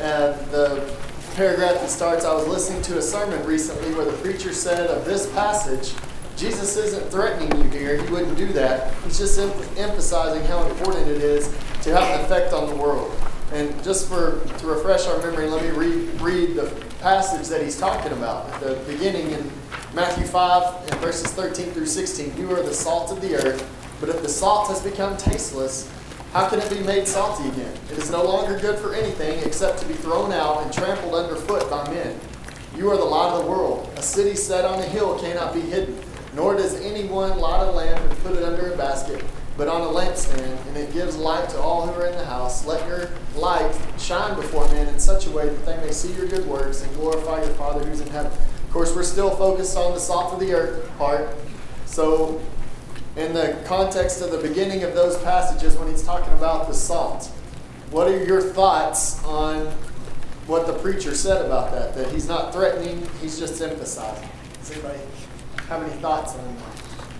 And the paragraph that starts, I was listening to a sermon recently where the preacher said of this passage, Jesus isn't threatening you here. He wouldn't do that. He's just emphasizing how important it is to have an effect on the world. And just to refresh our memory, let me read the passage that he's talking about. At the beginning in Matthew 5 and verses 13 through 16, you are the salt of the earth, but if the salt has become tasteless, how can it be made salty again? It is no longer good for anything except to be thrown out and trampled underfoot by men. You are the light of the world. A city set on a hill cannot be hidden, nor does anyone light a lamp and put it under a basket, but on a lampstand, and it gives light to all who are in the house. Let your light shine before men in such a way that they may see your good works and glorify your Father who's in heaven. Of course, we're still focused on the salt of the earth part. So, in the context of the beginning of those passages, when he's talking about the salt, what are your thoughts on what the preacher said about that? That he's not threatening, he's just emphasizing. Does anybody have any thoughts on that?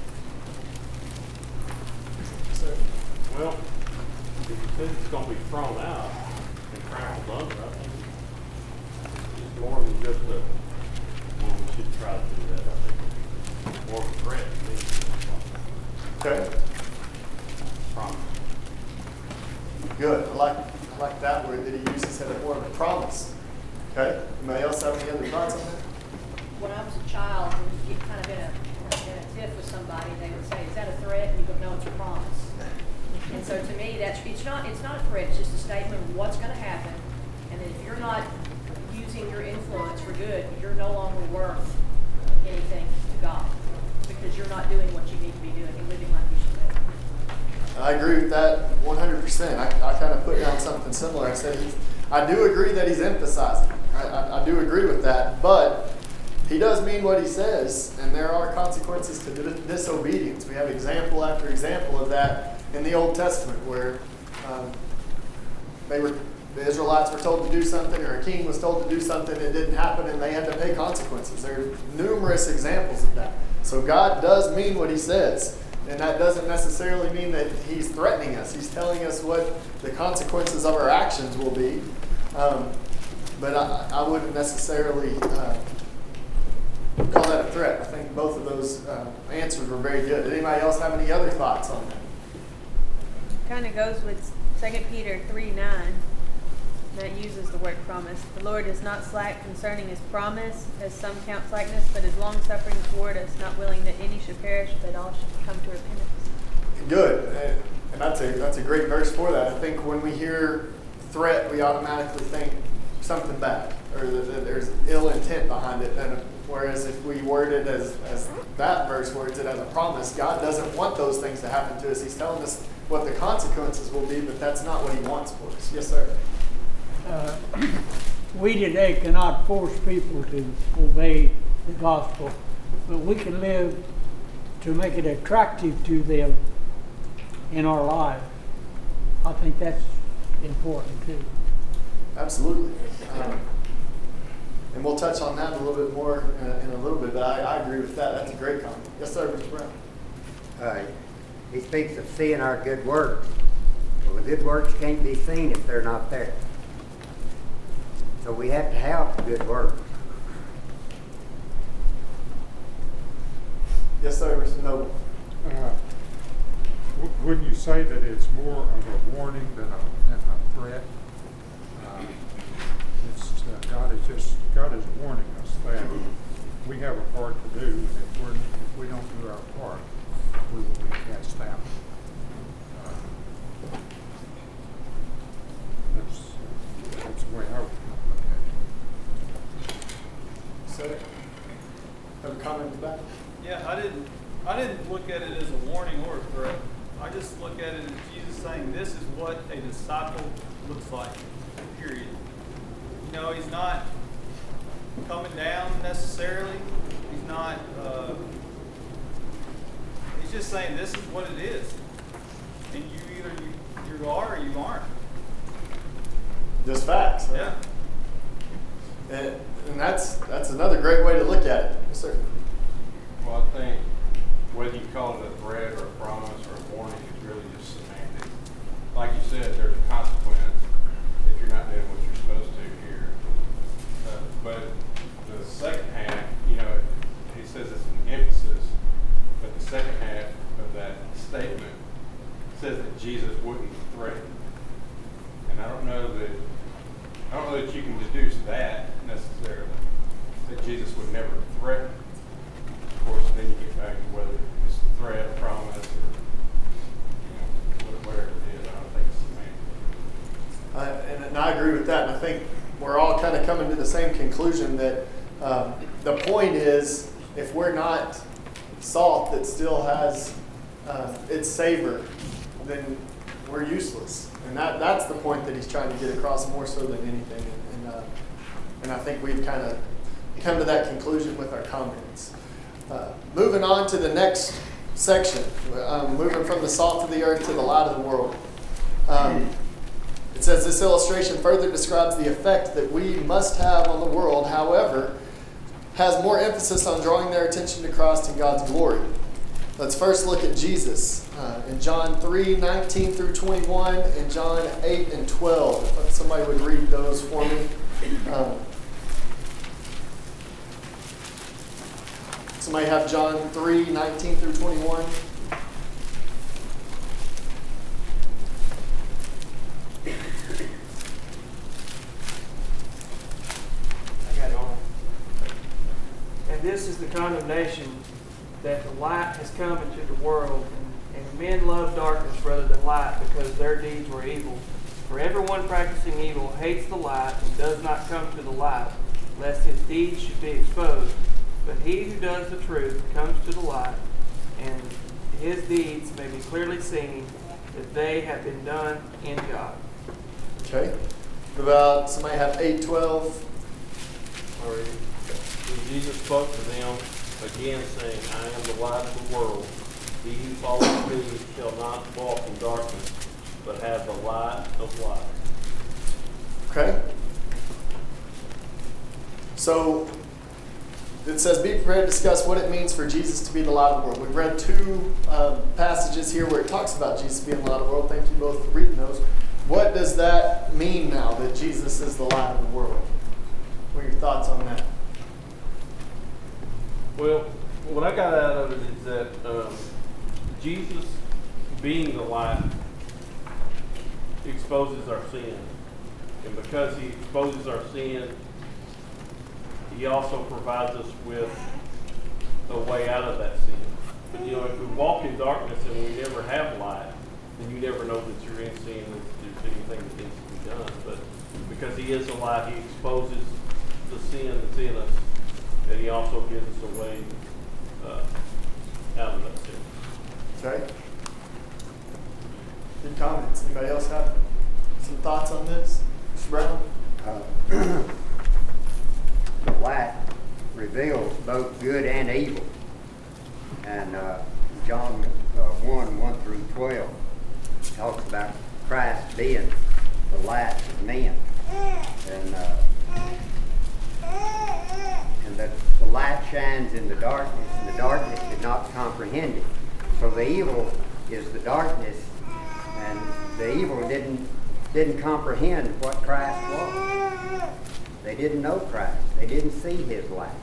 Well, if you said it's going to be thrown out and trampled under, I think it's more than just a, well, we should try to do that. I think it's more of a threat to me. Okay. Promise. Good. I like that word that he uses as more of a promise. Okay. Anybody else have any other thoughts on that? When I was a child, when you get kind of in a tiff with somebody, they would say, "Is that a threat?" And you go, "No, it's a promise." And so to me, it's not a threat. It's just a statement of what's going to happen. And if you're not using your influence for good, you're no longer worth anything to God because you're not doing what you need to be doing and living like you should live. I agree with that 100%. I kind of put down something similar. I said I do agree that he's emphasizing. I do agree with that, but he does mean what he says, and there are consequences to disobedience. We have example after example of that in the Old Testament, where the Israelites were told to do something, or a king was told to do something, it didn't happen, and they had to pay consequences. There are numerous examples of that. So God does mean what he says, and that doesn't necessarily mean that he's threatening us. He's telling us what the consequences of our actions will be. But I wouldn't necessarily call that a threat. I think both of those answers were very good. Did anybody else have any other thoughts on that? Kind of goes with 2 Peter 3:9 that uses the word promise. The Lord is not slack concerning his promise, as some count slackness, but is long-suffering toward us, not willing that any should perish, but all should come to repentance. Good. And that's a great verse for that. I think when we hear threat, we automatically think something bad, or that there's ill intent behind it. And whereas if we word it as that verse words it as a promise, God doesn't want those things to happen to us. He's telling us what the consequences will be, but that's not what he wants for us. Yes, sir. We today cannot force people to obey the gospel, but we can live to make it attractive to them in our lives. I think that's important too. Absolutely. And we'll touch on that a little bit more in a little bit, but I agree with that. That's a great comment. Yes, sir, Mr. Brown. He speaks of seeing our good works. Well, the good works can't be seen if they're not there. So we have to have good works. Yes, sir, Mr. Noble. Wouldn't you say that it's more of a warning than a threat? God is warning us that we have a part to do, and if we don't do our part, we will be cast out. That's the way I would look at it. Sir, have a comment in the back? Yeah, I didn't look at it as a warning or a threat. I just look at it as Jesus saying this is what a disciple looks like, period. You know, he's not coming down necessarily. He's not, he's just saying this is what it is. And you are or you aren't. Just facts. Right? Yeah. And that's another great way to look at it. Yes, sir. Well, I think whether you call it a threat or a promise or a warning is really just semantic. Like you said, there's a consequence if you're not doing what you're supposed to. I don't know that you can deduce that necessarily, that Jesus would never threaten. Of course, then you get back to whether it's a threat, a promise, or whatever it is. I don't think it's semantic. And I agree with that. And I think we're all kind of coming to the same conclusion that the point is, if we're not salt that still has its savor, then we're useless. And that's the point that he's trying to get across more so than anything. And I think we've kind of come to that conclusion with our comments. Moving on to the next section, moving from the salt of the earth to the light of the world. It says this illustration further describes the effect that we must have on the world, however, has more emphasis on drawing their attention to Christ and God's glory. Let's first look at Jesus in John 3:19 through 21 and John 8 and 12. If somebody would read those for me. Somebody have John 3:19 through 21. And this is the condemnation, that the light has come into the world, and men love darkness rather than light, because their deeds were evil. For everyone practicing evil hates the light and does not come to the light, lest his deeds should be exposed. But he who does the truth comes to the light, and his deeds may be clearly seen that they have been done in God. Okay. What about somebody have 8:12? Or Jesus spoke to them again, saying, I am the light of the world. He who follows me shall not walk in darkness, but have the light of life. Okay. So it says, be prepared to discuss what it means for Jesus to be the light of the world. We've read two passages here where it talks about Jesus being the light of the world. Thank you both for reading those. What does that mean now, that Jesus is the light of the world? What are your thoughts on that? Well, what I got out of it is that Jesus, being the light, exposes our sin. And because he exposes our sin, he also provides us with a way out of that sin. But if we walk in darkness and we never have light, then you never know that you're in sin, that there's anything that needs to be done. But because he is the light, he exposes the sin that's in us, and he also gives us a way out of that sin. Okay. Good comments. Anybody else have some thoughts on this? Mr. Brown? The light reveals both good and evil. And John 1 through 12 talks about Christ being the light of men. And that the light shines in the darkness, and the darkness did not comprehend it. So the evil is the darkness, and the evil didn't comprehend what Christ was. They didn't know Christ. They didn't see his light.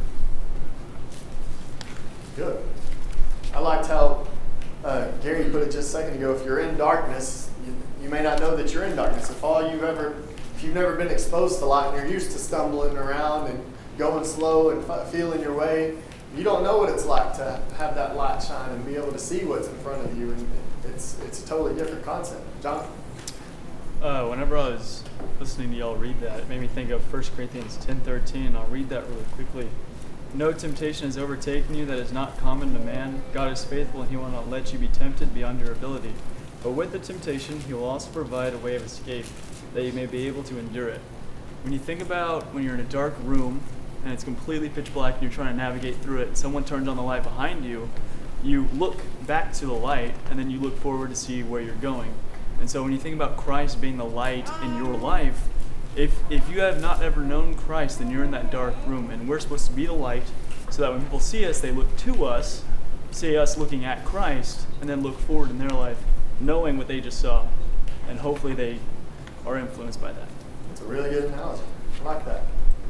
Good. I liked how Gary put it just a second ago. If you're in darkness, you may not know that you're in darkness. If you've never been exposed to light and you're used to stumbling around and going slow and feeling your way, you don't know what it's like to have that light shine and be able to see what's in front of you. And it's a totally different concept. John? Whenever I was listening to y'all read that, it made me think of 1 Corinthians 10:13. I'll read that really quickly. No temptation has overtaken you that is not common to man. God is faithful, and he will not let you be tempted beyond your ability. But with the temptation, he will also provide a way of escape, that you may be able to endure it. When you think about when you're in a dark room, and it's completely pitch black, and you're trying to navigate through it, and someone turns on the light behind you, you look back to the light, and then you look forward to see where you're going. And so when you think about Christ being the light in your life, if you have not ever known Christ, then you're in that dark room, and we're supposed to be the light, so that when people see us, they look to us, see us looking at Christ, and then look forward in their life, knowing what they just saw, and hopefully they are influenced by that. It's a really good analogy. I like that.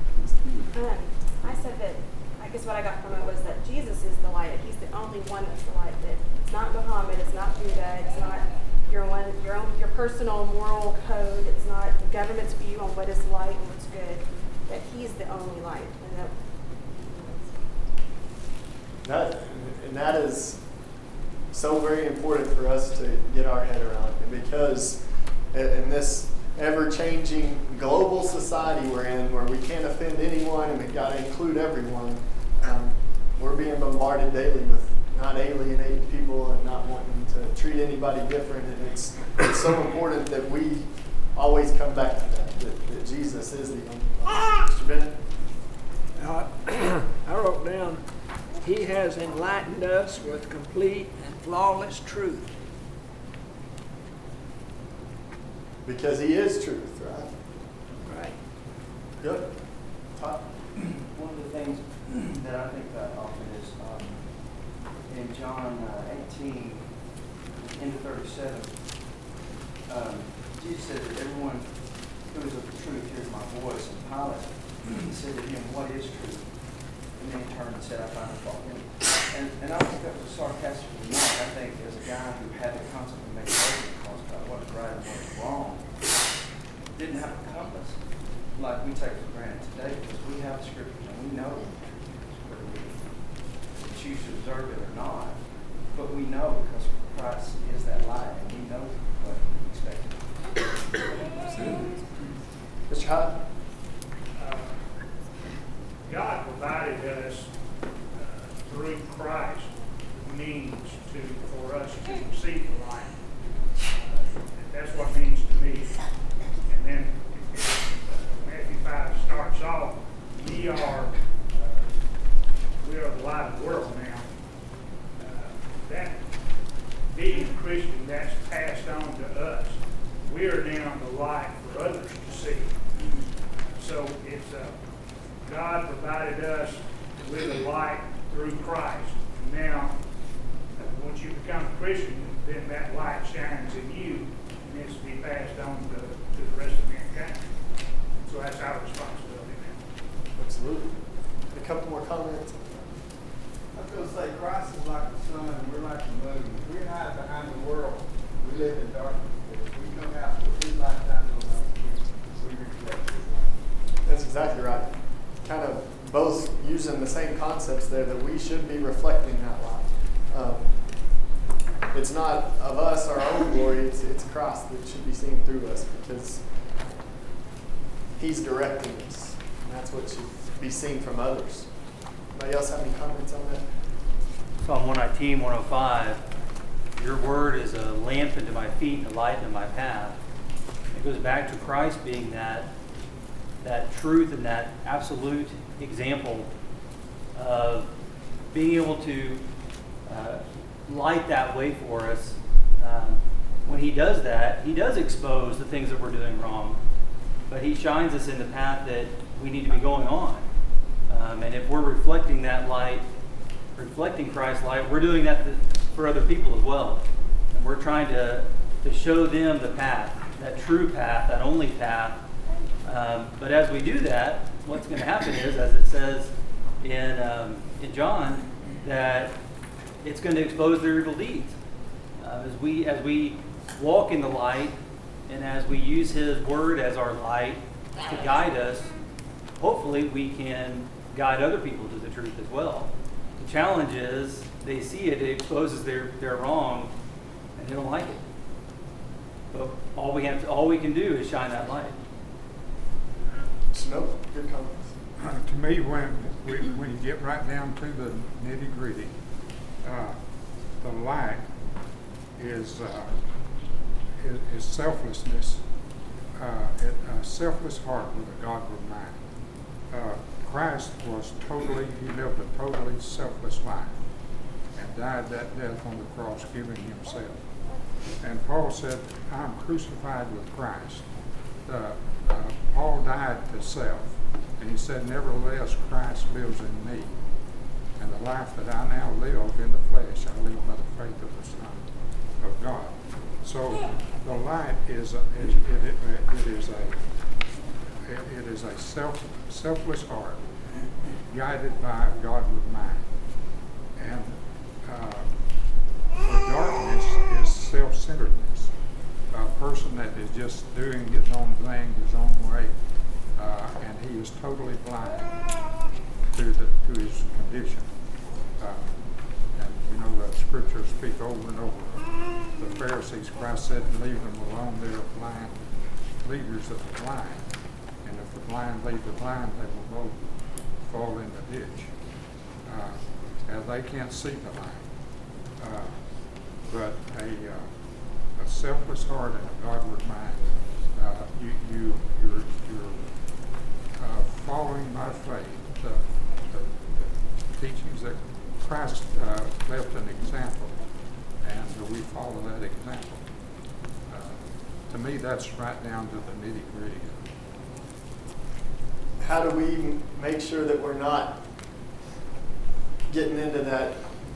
I said that, I guess what I got from it was that Jesus is the light. He's the only one that's the light. That it's not Muhammad, it's not Buddha, it's not your personal moral code. It's not the government's view on what is light and what's good. That He's the only light, And that is so very important for us to get our head around. And because in this ever-changing global society we're in, where we can't offend anyone and we've got to include everyone, we're being bombarded daily with not alienating people and not wanting to treat anybody different. And it's so important that we always come back to that Jesus is the only light. Mr. Bennett? I wrote down, He has enlightened us with complete and flawless truth. Because He is truth, right? Right. Good. Todd? One of the things that I think about often is in John 18, into 37, Jesus said that everyone who is of the truth hears my voice. And Pilate said to him, what is truth? And then he turned and said, I find no fault in it. And I don't think that was a sarcastic remark. I think as a guy who had to constantly make judgment calls about what is right and what is wrong, didn't have a compass like we take for granted today, because we have the scriptures and we know whether we choose to observe it or not. But we know because Christ is that light, and we know what we expect. Mr. Hyde? God provided us through Christ means for us to receive the light. That's what it means to me. And then Matthew 5 starts off, we are the light of the world now. That being a Christian, that's passed on to us. We are now the light for others to see. So it's God provided us with a light through Christ. Now, once you become a Christian, then that light shines in you and it's to be passed on to the rest of mankind. So that's our responsibility now. Absolutely. A couple more comments. I was going to say, Christ is like the sun and we're like the moon. If we're not behind the world, we live in darkness. But if we come out with His light shining on us, we reflect His light. That's exactly right. Kind of both using the same concepts there, that we should be reflecting that light. It's not of us, our own glory, it's Christ that should be seen through us, because He's directing us. And that's what should be seen from others. Anybody else have any comments on that? Psalm 119, 105, your word is a lamp unto my feet and a light unto my path. It goes back to Christ being that truth and that absolute example of being able to light that way for us. When He does that, He does expose the things that we're doing wrong, but He shines us in the path that we need to be going on. And if we're reflecting that light, reflecting Christ's light, we're doing that for other people as well. And we're trying to show them the path, that true path, that only path. But as we do that, what's going to happen is, as it says in John, that it's going to expose their evil deeds. As we walk in the light, and as we use His word as our light to guide us, hopefully we can guide other people to the truth as well. The challenge is they see it exposes their wrong, and they don't like it. But all we can do is shine that light. Nope, good comments. To me, when you get right down to the nitty-gritty, the light is selflessness, a selfless heart with a Godward mind. Christ he lived a totally selfless life and died that death on the cross, giving Himself. And Paul said, I'm crucified with Christ. Paul died to self, and he said, nevertheless, Christ lives in me. And the life that I now live in the flesh, I live by the faith of the Son of God. So the light is a selfless heart, guided by a Godward mind. And the darkness is self-centeredness. a person that is just doing his own thing, his own way, and he is totally blind to his condition. And we know that scriptures speak over and over. The Pharisees, Christ said, leave them alone, they are blind leaders of the blind. And if the blind lead the blind, they will both fall in the ditch. And they can't see the light. But a selfless heart and a Godward mind, you're following by faith the teachings that Christ left an example, and we follow that example. To me, that's right down to the nitty-gritty. How do we make sure that we're not getting into that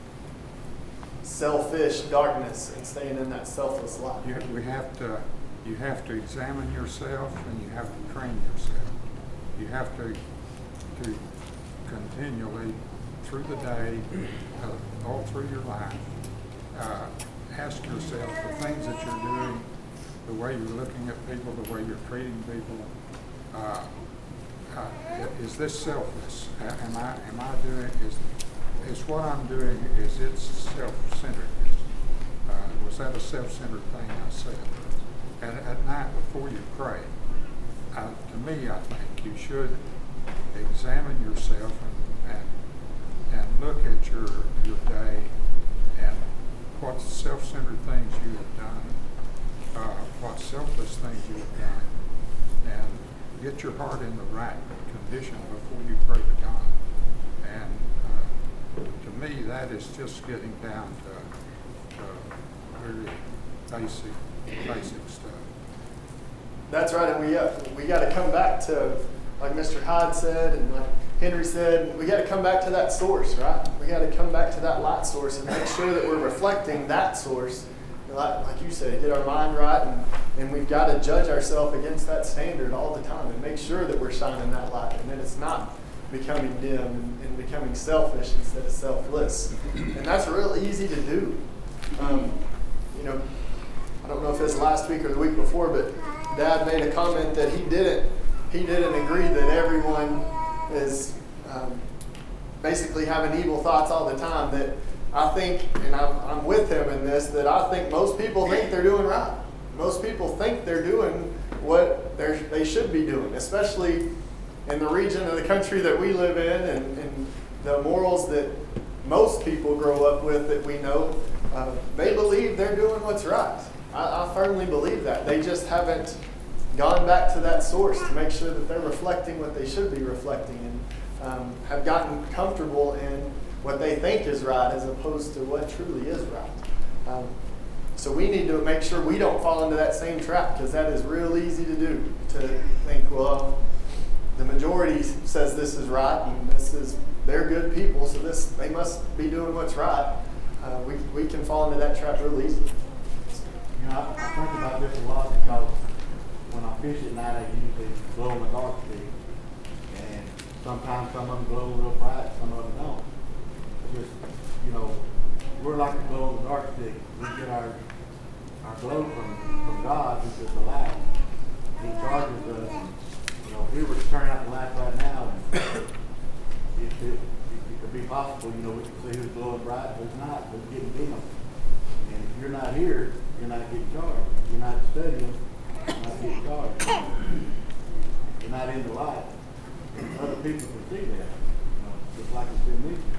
selfish darkness and staying in that selfless life? You have to examine yourself, and you have to train yourself. You have to continually, through the day, all through your life, ask yourself the things that you're doing, the way you're looking at people, the way you're treating people. Is this selfless? Am I doing? Is what I'm doing? Is it self-centeredness? Was that a self-centered thing I said? And at night before you pray, to me, I think you should examine yourself and look at your day and what self-centered things you have done, what selfless things you have done, and get your heart in the right condition before you pray to God. And to me, that is just getting down to very basic stuff. That's right, and we got to come back to, like Mr. Hyde said, and like Henry said, we got to come back to that source, right? We got to come back to that light source and make sure that we're reflecting that source. Like you said, get our mind right, and we've got to judge ourselves against that standard all the time and make sure that we're shining that light, and that it's not becoming dim and becoming selfish instead of selfless. And that's real easy to do. I don't know if it's last week or the week before, but Dad made a comment that he didn't agree that everyone is basically having evil thoughts all the time. That I think, and I'm with him in this, that I think most people think they're doing right. Most people think they're doing what they should be doing, especially in the region of the country that we live in, and the morals that most people grow up with that we know. They believe they're doing what's right. I firmly believe that. They just haven't gone back to that source to make sure that they're reflecting what they should be reflecting, and have gotten comfortable in what they think is right as opposed to what truly is right. So we need to make sure we don't fall into that same trap, because that is real easy to do, to think, well, the majority says this is right, and they're good people, so they must be doing what's right. We can fall into that trap real easy. I think about this a lot because when I fish at night, I usually glow in the dark stick, and sometimes some of them glow real bright, some of them don't. Just, we're like a glow in the dark stick. We get our glow from God, which is the light. He charges us. If we were to turn out the light right now, and it could be possible, we could see who's glowing bright and who's not, but it's getting dim. And if you're not here, you're not getting charged. If you're not studying, you're not getting charged. You're not in the light. Other people can see that, just like it's been mentioned.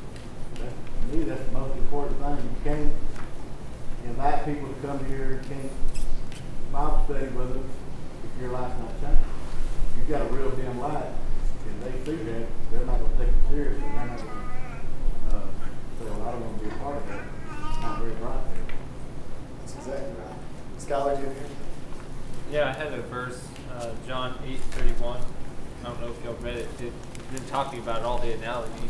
To me, that's the most important thing. You can't invite people to come here. You can't Bible study with them if your life's not shining. You've got a real dim light, and they see that, they're not going to take it seriously. They're not going to say, well, I don't want to be a part of that. It's not very bright there. That's exactly right. Scholar, do you hear? Yeah, I had a verse, John 8:31. I don't know if y'all read it. It's been talking about all the analogies.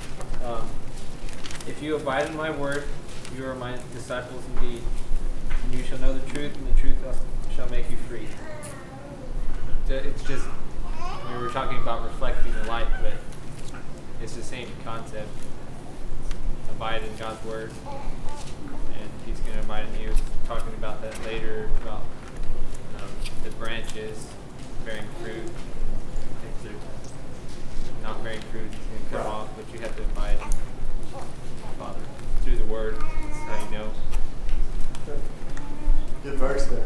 If you abide in my word, you are my disciples indeed. And you shall know the truth, and the truth shall make you free. It's just, we were talking about reflecting the light, but it's the same concept. Abide in God's word, and He's going to abide in you. talking about that later about the branches bearing fruit. If they're not bearing fruit, it's going to come off, but you have to abide in Father through the Word. That's how you know. Good verse there.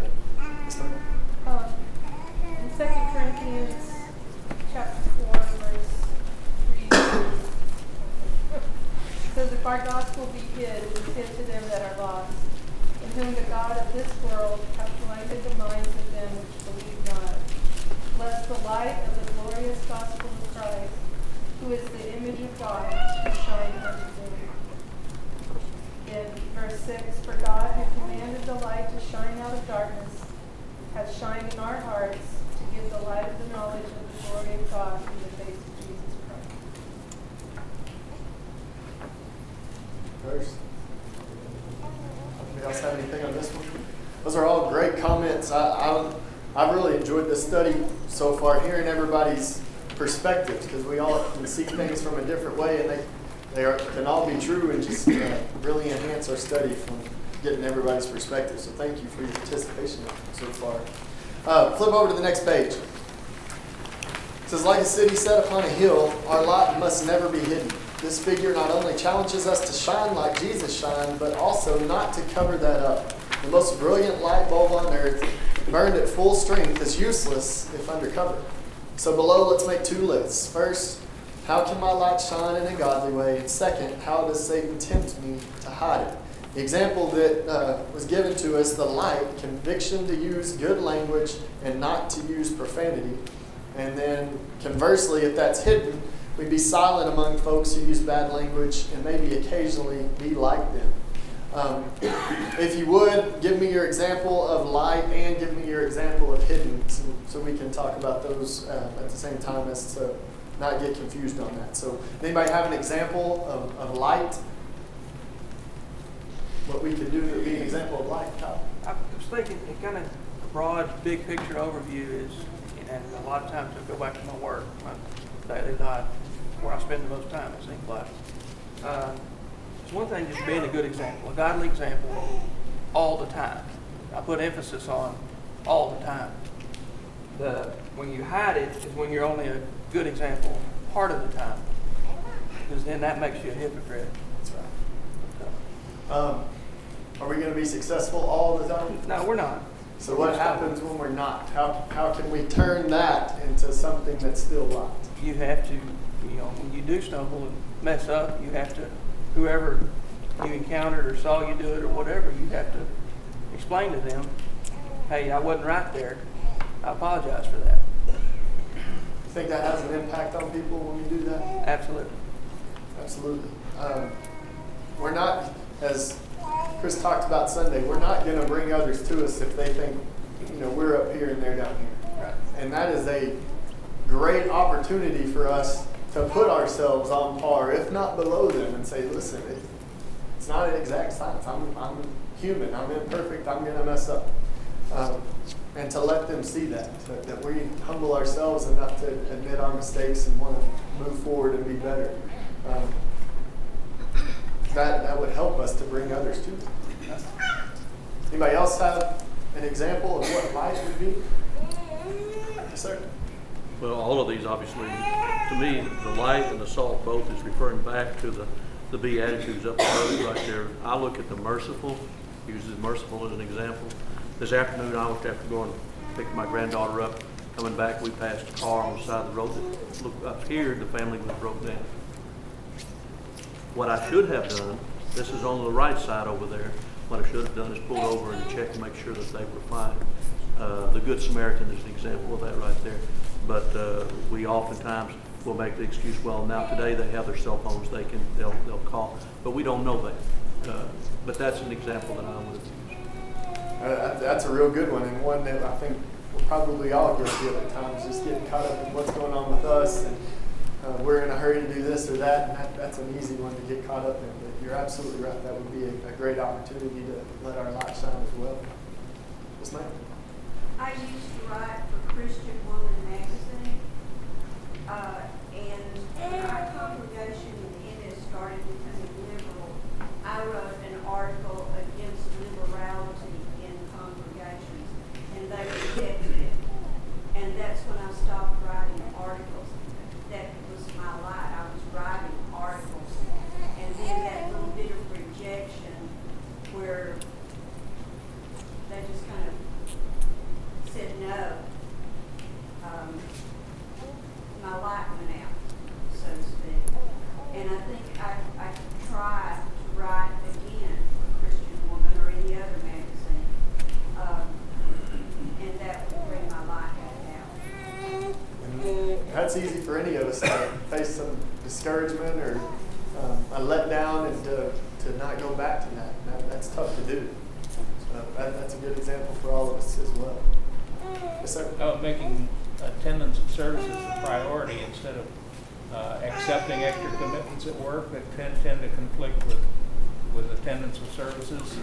In 2 Corinthians chapter 4, verse 3, it says, if our gospel be hid, it is hid to them that are lost, in whom the God of this world hath blinded the minds of them which believe not, lest the light of the glorious gospel of Christ, who is the image of God, should shine unto them. In verse 6, for God, who commanded the light to shine out of darkness, has shined in our hearts to give the light of the knowledge of the glory of God in the face of Jesus Christ. Verse. Anybody else have anything on this one? Those are all great comments. I've really enjoyed this study so far, hearing everybody's perspectives, because we all can see things from a different way, and can all be true, and just really enhance our study from getting everybody's perspective. So thank you for your participation so far. Flip over to the next page. It says, like a city set upon a hill, our light must never be hidden. This figure not only challenges us to shine like Jesus shined, but also not to cover that up. The most brilliant light bulb on earth, burned at full strength, is useless if undercover. So below, let's make two lists. First, how can my light shine in a godly way? And second, how does Satan tempt me to hide it? The example that was given to us, the light, conviction to use good language and not to use profanity. And then conversely, if that's hidden, we'd be silent among folks who use bad language and maybe occasionally be like them. If you would, give me your example of light and give me your example of hidden, so we can talk about those at the same time, as to not get confused on that. So anybody have an example of light? What we could do to be an example of light, Kyle? I was thinking, kind of a broad, big picture overview is, and a lot of times I go back to my work, my daily life, where I spend the most time, it seems like. It's one thing just being a good example, a godly example, all the time. I put emphasis on all the time. When you hide it is when you're only a good example part of the time, because then that makes you a hypocrite. That's right. Are we going to be successful all the time? No, we're not. So what happens when we're not? How can we turn that into something that's still light? You have to, when you do stumble and mess up, you have to, whoever you encountered or saw you do it or whatever, you have to explain to them, hey, I wasn't right there. I apologize for that. You think that has an impact on people when we do that? Absolutely. Absolutely. We're not, as Chris talked about Sunday, we're not going to bring others to us if they think, we're up here and they're down here. Right. And that is a great opportunity for us to put ourselves on par, if not below them, and say, listen, it's not an exact science. I'm human. I'm imperfect. I'm going to mess up. And to let them see that we humble ourselves enough to admit our mistakes and want to move forward and be better. That would help us to bring others to them. Anybody else have an example of what light would be? Yes, sir. Well, all of these, obviously, to me, the light and the salt both is referring back to the Beatitudes up the road right there. I look at the merciful, uses merciful as an example. This afternoon, I was after going to pick my granddaughter up. Coming back, we passed a car on the side of the road that looked up here, the family was broke down. What I should have done, this is on the right side over there, what I should have done is pulled over and check to make sure that they were fine. The Good Samaritan is an example of that right there. But we oftentimes will make the excuse, well, now today they have their cell phones, they'll call. But we don't know that. But that's an example that I would use. That's a real good one, and one that I think we're probably all guilty of at times, just getting caught up in what's going on with us, and we're in a hurry to do this or that, and that's an easy one to get caught up in. But you're absolutely right, that would be a great opportunity to let our light shine as well. Yes, ma'am? I used to write for Christian Woman magazine, and when our congregation in Ennis started becoming liberal, I wrote an article against liberality that's easy for any of us to face some discouragement or a letdown and to not go back to that. That's tough to do. So that's a good example for all of us as well. Yes, sir? Making attendance of services a priority instead of accepting extra commitments at work that tend to conflict with attendance of services,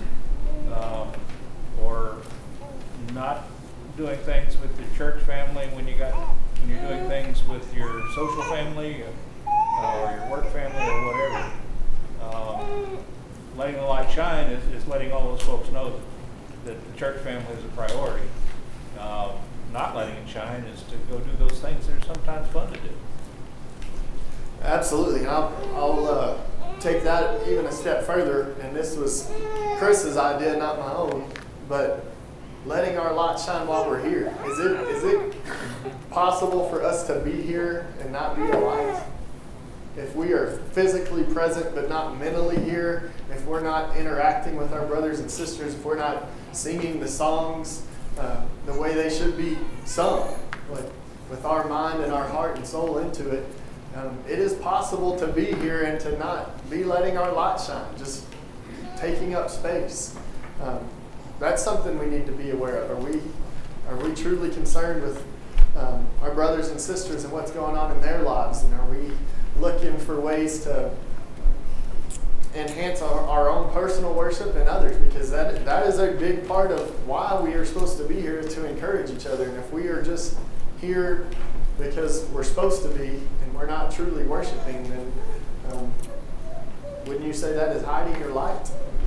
or not doing things with your church family when you're doing things with your social family or your work family or whatever. Letting the light shine is letting all those folks know that the church family is a priority. Not letting it shine is to go do those things that are sometimes fun to do. Absolutely. And I'll take that even a step further, and this was Chris's idea, not my own, but letting our light shine while we're here. Is it possible for us to be here and not be a light? If we are physically present but not mentally here, if we're not interacting with our brothers and sisters, if we're not singing the songs the way they should be sung, with our mind and our heart and soul into it, it is possible to be here and to not be letting our light shine, just taking up space. That's something we need to be aware of. Are we truly concerned with our brothers and sisters and what's going on in their lives? And are we looking for ways to enhance our own personal worship and others? Because that is a big part of why we are supposed to be here, is to encourage each other. And if we are just here because we're supposed to be and we're not truly worshiping, then wouldn't you say that is hiding your light?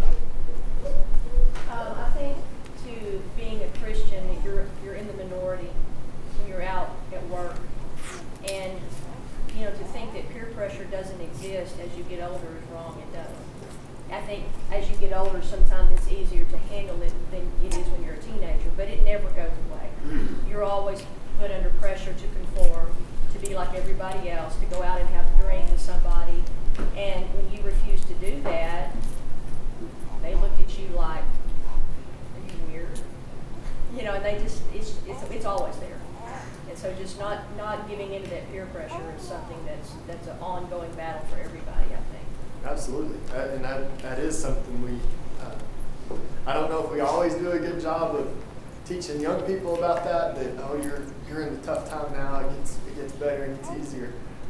I think to being a Christian, you're in the minority when you're out at work, and to think that peer pressure doesn't exist as you get older is wrong. It does. I think as you get older, sometimes it's easier to handle it than it is when you're a teenager, but it never goes away. You're always put under pressure to conform, to be like everybody else, to go out and have a drink with somebody, and when you refuse to do that, they look at you like, are you weird? And they just, it's always there. And so just not giving into that peer pressure is something that's an ongoing battle for everybody, I think. Absolutely. That is something I don't know if we always do a good job of teaching young people about that oh, you're in the tough time now, it gets better and it's easier.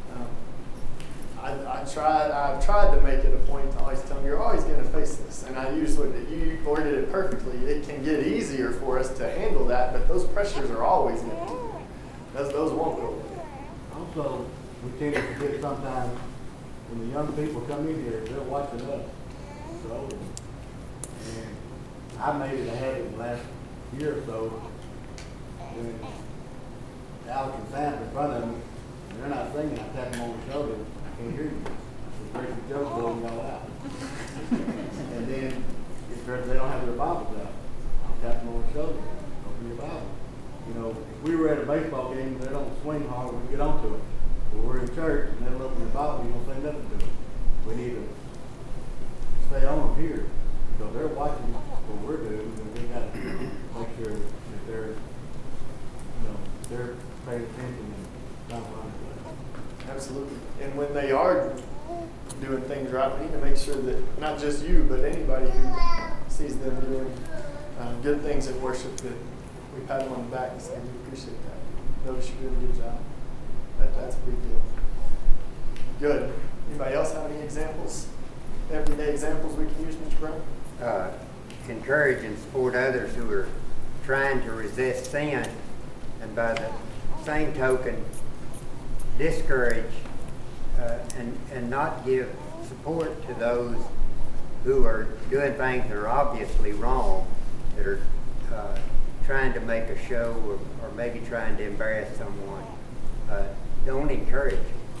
I've tried to make it a point to always tell them you're always going to face this, and I use you worded it perfectly. It can get easier for us to handle that, but those pressures are always going to be there. Those won't go away. Also, we tend to forget sometimes when the young people come in here, they're watching us. So, and I made it a habit in the last year or so when Alex and Sam are in front of me, and they're not singing, I tap them on the shoulder. I can't hear you. The crazy joke blowing y'all out. And then if they don't have their Bibles out, I'll tap them on the shoulder. Open your Bible. If we were at a baseball game, they don't swing hard, we get onto it. But we're in church and they don't open the Bible, you don't say nothing to them. We need to stay on them here. So they're watching what we're doing, and we got to make sure that they're paying attention and not running away. Absolutely. And when they are doing things right, we need to make sure that not just you, but anybody who sees them doing good things at worship, that we pat them on the back and say, we appreciate that. Notice you're doing a good job. That's a big deal. Good. Anybody else have any examples? Everyday examples we can use, Mr. Brown? Encourage and support others who are trying to resist sin, and by the same token, discourage and not give support to those who are doing things that are obviously wrong, that are trying to make a show or maybe trying to embarrass someone. Don't encourage.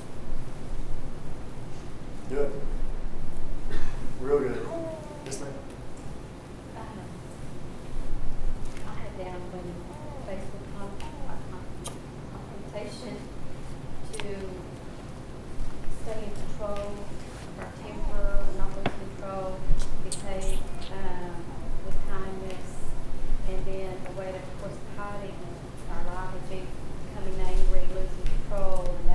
Good. Real good. Yes, ma'am. I had down when faced with confrontation to stay in control of our temper, not lose control, behave with kindness, and then a way to, of course, hiding our life would be becoming angry, losing control,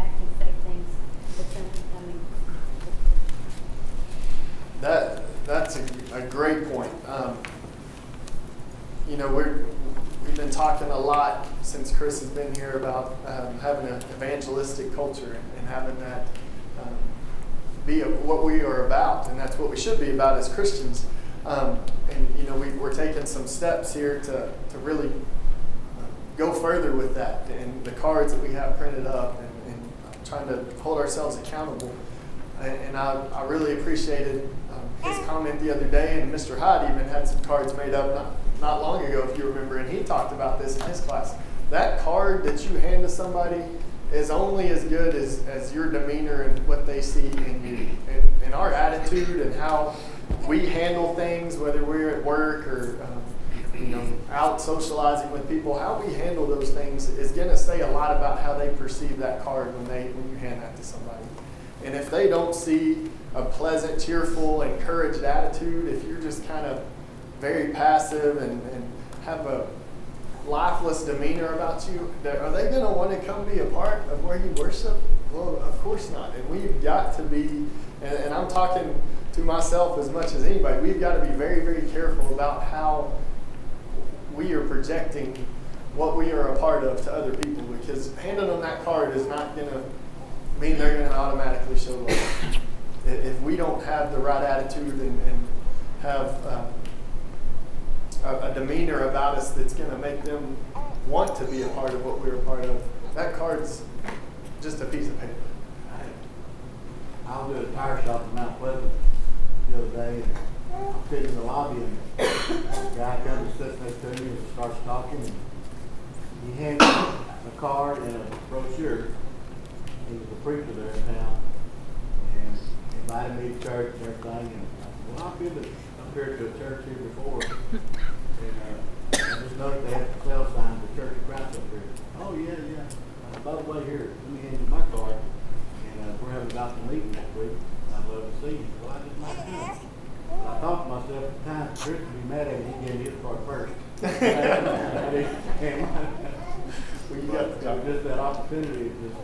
Chris has been here, about having an evangelistic culture and having that be what we are about, and that's what we should be about as Christians. And we're taking some steps here to really go further with that, and the cards that we have printed up, and trying to hold ourselves accountable. And I really appreciated his comment the other day, and Mr. Hyde even had some cards made up not long ago, if you remember, and he talked about this in his class. That card that you hand to somebody is only as good as your demeanor and what they see in you. And our attitude and how we handle things, whether we're at work or out socializing with people, how we handle those things is going to say a lot about how they perceive that card when you hand that to somebody. And if they don't see a pleasant, cheerful, encouraged attitude, if you're just kind of very passive and have a lifeless demeanor about you, are they going to want to come be a part of where you worship? Well, of course not. And we've got to be, and I'm talking to myself as much as anybody, we've got to be very, very careful about how we are projecting what we are a part of to other people, because handing them that card is not going to mean they're going to automatically show love. If we don't have the right attitude and have a demeanor about us that's going to make them want to be a part of what we're a part of, that card's just a piece of paper. I was at a tire shop in Mount Pleasant the other day, and I'm sitting in the lobby, and a guy comes and sits next to me and starts talking, and he hands me a card and a brochure. He was a preacher there in town, and invited me to church and everything. And I said, well, I've been up here to a church here before, and I just noticed they had the sale sign, the Church of Christ up here. Oh, yeah. By the way, here, let me hand you my card, and we're having a gospel meeting next week. I'd love to see you. Well, I just might come. But I thought to myself at the time, Chris would be mad at me. He gave me his card first. Just that opportunity is just.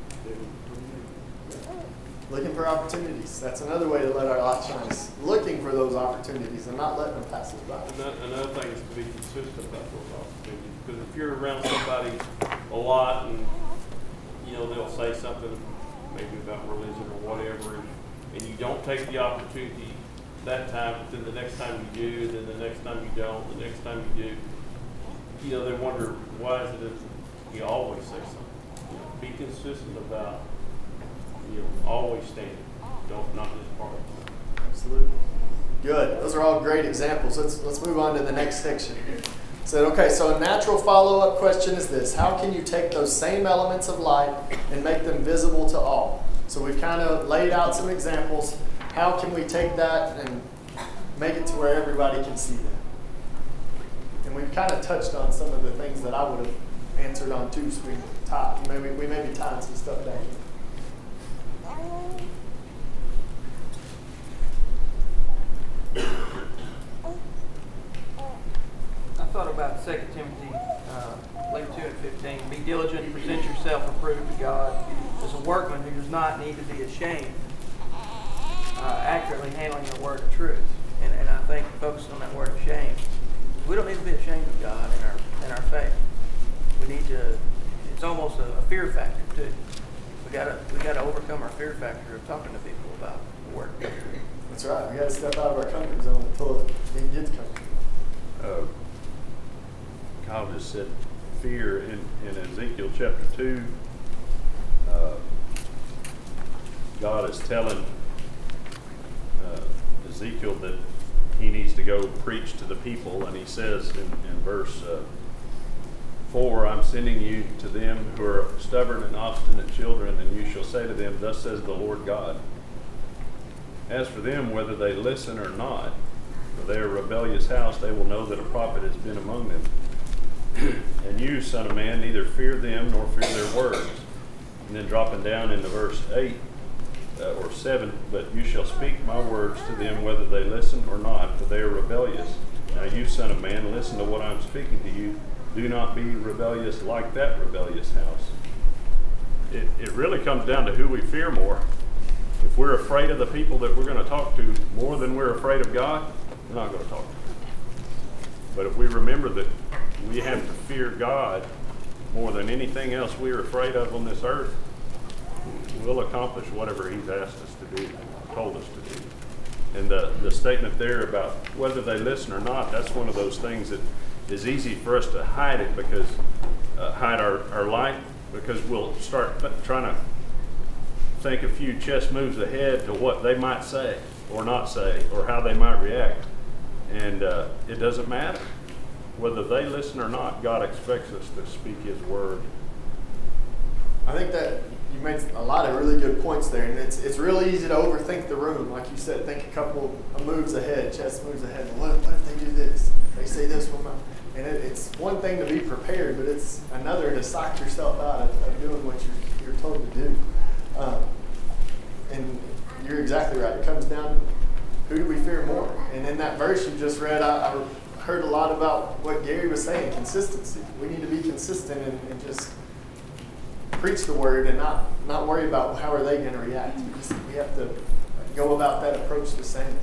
Looking for opportunities. That's another way to let our light shine, is looking for those opportunities and not letting them pass us by. Another thing is to be consistent about those opportunities. Because if you're around somebody a lot and they'll say something maybe about religion or whatever, and you don't take the opportunity that time, but then the next time you do, then the next time you don't, the next time you do, they wonder, why is it that you always say something? Be consistent about always standing. Not just part of it. Absolutely. Good. Those are all great examples. Let's move on to the next section. So a natural follow-up question is this: how can you take those same elements of light and make them visible to all? So we've kind of laid out some examples. How can we take that and make it to where everybody can see that? And we've kind of touched on some of the things that I would have answered on too, so we may be tying some stuff down. I thought about 2 Timothy 2:15. Be diligent to present yourself approved to God as a workman who does not need to be ashamed, accurately handling the word of truth. And I think focusing on that word ashamed, we don't need to be ashamed of God in our faith. We need to. It's almost a fear factor too. We gotta overcome our fear factor of talking to people about the word of truth. That's right. We got to step out of our comfort zone until it gets comfortable. Kyle just said fear in Ezekiel chapter 2. God is telling Ezekiel that he needs to go preach to the people, and he says in verse 4, I'm sending you to them who are stubborn and obstinate children, and you shall say to them, thus says the Lord God. As for them, whether they listen or not, for they are a rebellious house, they will know that a prophet has been among them. And you, son of man, neither fear them nor fear their words. And then dropping down into verse 8 or 7, but you shall speak my words to them whether they listen or not, for they are rebellious. Now you, son of man, listen to what I am speaking to you. Do not be rebellious like that rebellious house. It really comes down to who we fear more. If we're afraid of the people that we're going to talk to more than we're afraid of God, we're not going to talk to them. But if we remember that we have to fear God more than anything else we're afraid of on this earth, we'll accomplish whatever He's asked us to do, told us to do. And the statement there about whether they listen or not, that's one of those things that is easy for us to hide it, because hide our light, because we'll start trying to think a few chess moves ahead to what they might say or not say, or how they might react. And it doesn't matter. Whether they listen or not, God expects us to speak His word. I think that you made a lot of really good points there, and it's really easy to overthink the room. Like you said, think a couple of moves ahead, chess moves ahead. What if they do this? They say this one. And it's one thing to be prepared, but it's another to psych yourself out of doing what you're told to do. And you're exactly right. It comes down to who do we fear more? And in that verse you just read, I heard a lot about what Gary was saying, consistency. We need to be consistent and just preach the word and not worry about how are they going to react. We have to go about that approach the same.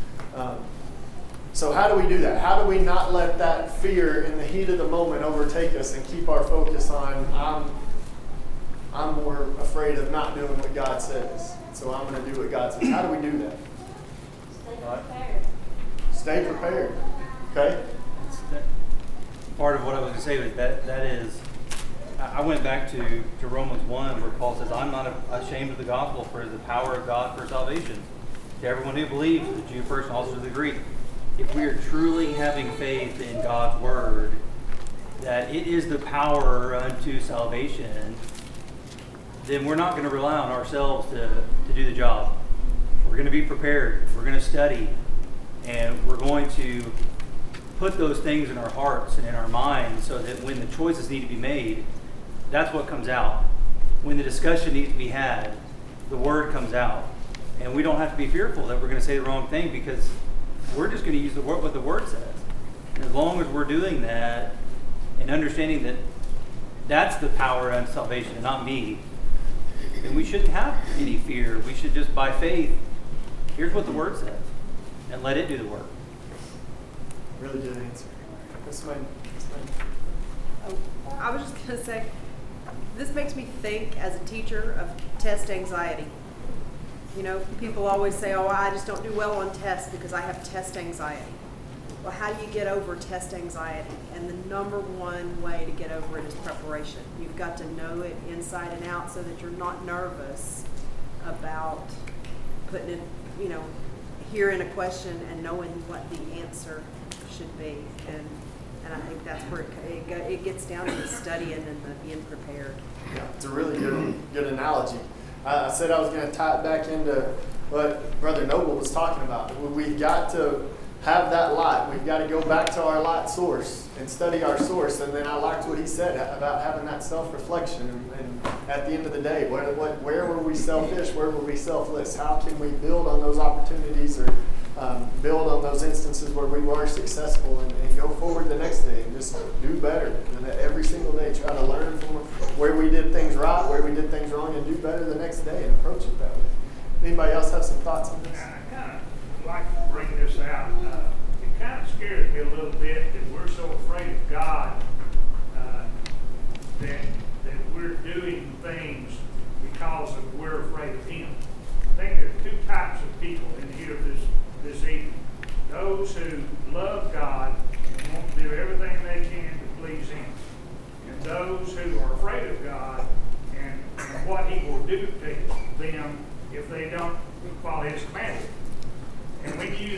So how do we do that? How do we not let that fear in the heat of the moment overtake us and keep our focus on I'm more afraid of not doing what God says, so I'm going to do what God says. How do we do that? Stay prepared. Stay prepared. Okay? Part of what I was going to say was that is, I went back to Romans 1 where Paul says, I'm not ashamed of the gospel, for it is the power of God for salvation to everyone who believes, the Jew first and also to the Greek. If we are truly having faith in God's word, that it is the power unto salvation, then we're not going to rely on ourselves to do the job. We're going to be prepared. We're going to study. And we're going to put those things in our hearts and in our minds so that when the choices need to be made, that's what comes out. When the discussion needs to be had, the word comes out. And we don't have to be fearful that we're going to say the wrong thing, because we're just going to use what the word says. And as long as we're doing that and understanding that that's the power unto salvation and not me, then we shouldn't have any fear. We should just, by faith, here's what the word says, and let it do the work. Really good answer. I was just going to say, this makes me think as a teacher of test anxiety. You know, people always say, oh, I just don't do well on tests because I have test anxiety. Well, how do you get over test anxiety? And the number one way to get over it is preparation. You've got to know it inside and out so that you're not nervous about putting it, you know, hearing a question and knowing what the answer should be. And I think that's where it gets down to the studying and the being prepared. Yeah, it's a really good analogy. I said I was going to tie it back into what Brother Noble was talking about. We've got to have that light. We've got to go back to our light source and study our source. And then I liked what he said about having that self-reflection. And at the end of the day, where were we selfish? Where were we selfless? How can we build on those opportunities or build on those instances where we were successful and go forward the next day and just do better? And every single day try to learn from where we did things right, where we did things wrong, and do better the next day and approach it that way. Anybody else have some thoughts on this? I kind of like to bring this out. It kind of scares me a little bit that we're so afraid of God that we're doing things because we're afraid of Him. I think there's two types of people in here this evening. Those who love God and want to do everything they can to please Him. And those who are afraid of God and what He will do to them if they don't follow His commandments. And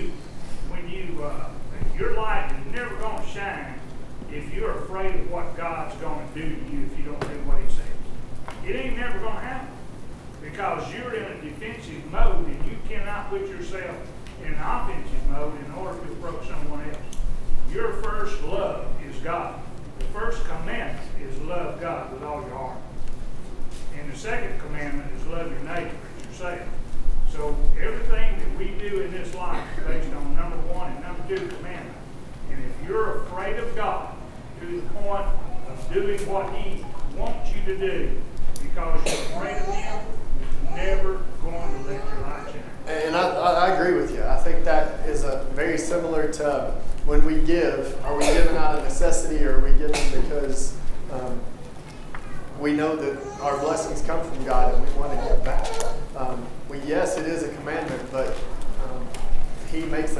your light is never going to shine if you're afraid of what God's going to do to you if you don't do what He says. It ain't never going to happen because you're in a defensive mode and you cannot put yourself in an offensive mode in order to approach someone else. Your first love is God. The first commandment is love God with all your heart. And the second commandment is love your neighbor as yourself. So everything that we do in this life is based on number one and number two commandment. And if you're afraid of God to the point of doing what He wants you to do because you're afraid of Him, you're never going to let your light shine. And I agree with you. I think that is very similar to when we give. Are we giving out of necessity or are we giving because we know that our blessings come from God and we want to give back. Yes, it is a commandment, but he makes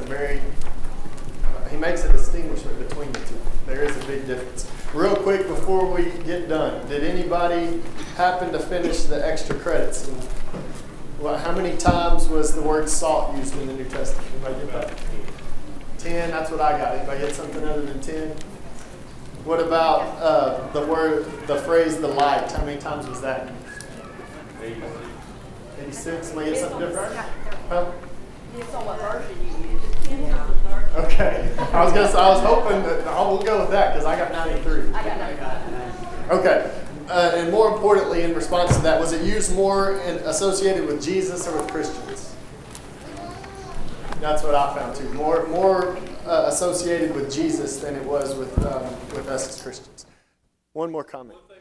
a distinguishment between the two. There is a big difference. Real quick before we get done, did anybody happen to finish the extra credits? And, how many times was the word salt used in the New Testament? Anybody get that? 10, that's what I got. Anybody get something other than 10? What about the phrase the light? How many times was that? 86. Somebody get something different? Huh? It's on what version you use. Okay. I was hoping that we'll go with that because I got 93. I got 95. Okay. And more importantly, in response to that, was it used more associated with Jesus or with Christians? That's what I found too. More associated with Jesus than it was with us as Christians. One more comment.